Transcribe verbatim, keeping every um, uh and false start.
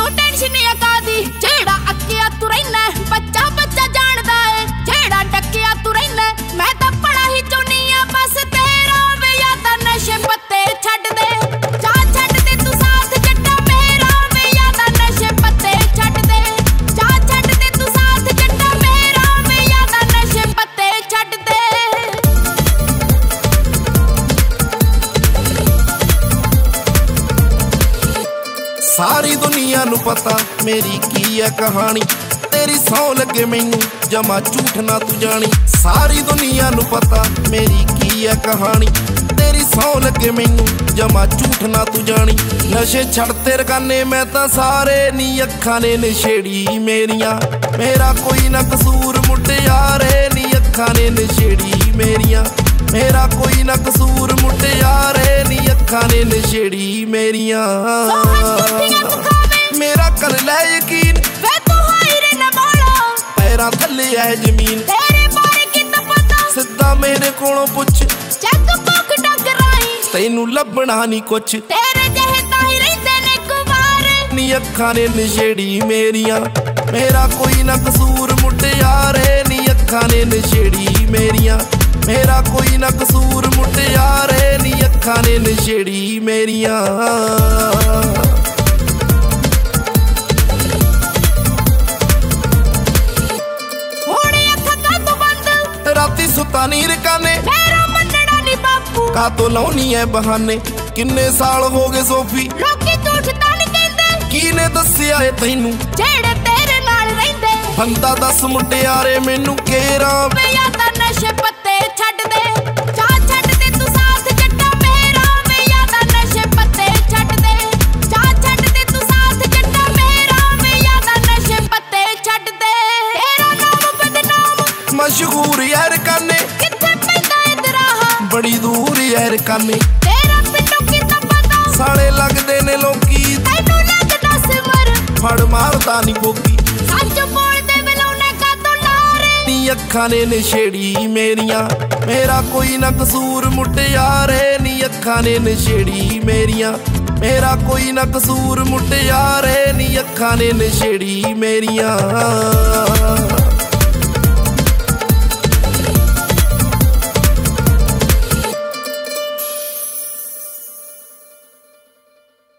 Tension या कादी जेड़ा अक्किया तू रहना बच्चा बच्चा जानदा है जेड़ा डकिया तू रहना मैं तां बड़ा ही चाहुंदी आ बस तेरा वे यादा नशे पत्ते छड्ड दे जा छड्ड दे तू साथ जट्टा मेरा वे यादा नशे पत्ते छड्ड दे जा छड्ड दे तू साथ जट्टा मेरा वे यादा नशे पत्ते छड्ड दे। सारी दुनिया नू पता मेरी की है कहानी तेरी सौ लगे मैनू जमा झूठ ना तू जानी सारी दुनिया नू पता मेरी की है कहानी तेरी सौ लगे मैनू जमा झूठ ना तू जानी नशे छड़ते रकाने मैं तां सारे नी अखां ने नशेड़ी मेरियां मेरा कोई ना कसूर मुटियारे नी अखां ने नशेड़ी मेरियां मेरा कोई ना कसूर मुटियारे नी अखां ने नशेड़ी मेरियां मेरा कर ले यकीन वे तू हायरे न बोलो पैरां थल्ले है जमीन तेरे बारे की तो पता सिद्धा मेरे कोलों पुछ चेक बुक डगराई तैनू लभना नी कुछ तेरे जहे ताही रहिंदे ने कुवारे नी अखां ने नशेड़ी मेरियां मेरा कोई ना कसूर मुटियारे नी अखां ने नशेड़ी मेरियां मेरा कोई ना कसूर मुटियारे नी अखां ने नशेड़ी मेरियां। राती सुता नी रकाने मेरा मनड़ा नी बापू का तो लाउनी है बहाने किन्ने साल हो गए सोफी लोकी झूठ तां नी कहंदे कीने दस्सिया है तैनू जेड़े तेरे नाल रहिंदे बंदा दस मुटियारे मैनू केरा वे यादा नशे पत्ते छड्ड दे जा छड्ड दे तू साथ जट्टा मेरा वे यादा नशे पत्ते छड्ड दे जा छड्ड दे तू साथ जट्टा मेरा वे यादा नशे पत्ते छड्ड दे तेरा नाम बदनाम मशहूर यार काने किथे पैंदा इधराहा बड़ी दूर यार काने तेरा पिंडों की तो पता साले लगदे ने लोकी तैनू लगदा सिमर फड़ मारदा नी बोकी सच बोल दे बिलौने का तो लारे नी अखां ने नशेड़ी मेरियां मेरा कोई ना कसूर मुटियारे नी अखां ने नशेड़ी मेरियां मेरा कोई ना कसूर मुटियारे नी अखां ने नशेड़ी मेरियां।